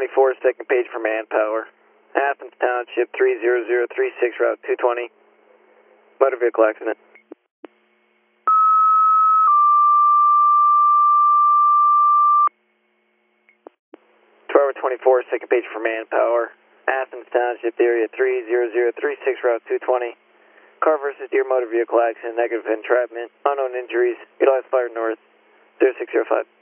24, second page for manpower. Athens Township 30036, route 220. Motor vehicle accident. 24, second page for manpower. Athens Township area 30036, route 220. Car versus Deer motor vehicle accident, negative entrapment, unknown injuries, utilized fire north 0605.